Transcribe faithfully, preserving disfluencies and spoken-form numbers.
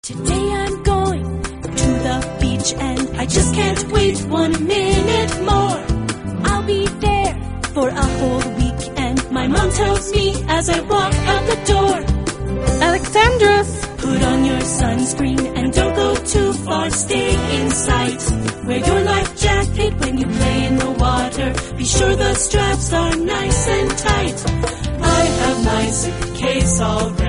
Today I'm going to the beach and I just can't wait one minute more. I'll be there for a whole week and my mom tells me as I walk out the door, Alexandros, put on your sunscreen and don't go too far, stay in sight. Wear your life jacket when you play in the water, be sure the straps are nice and tight. I have my suitcase all ready.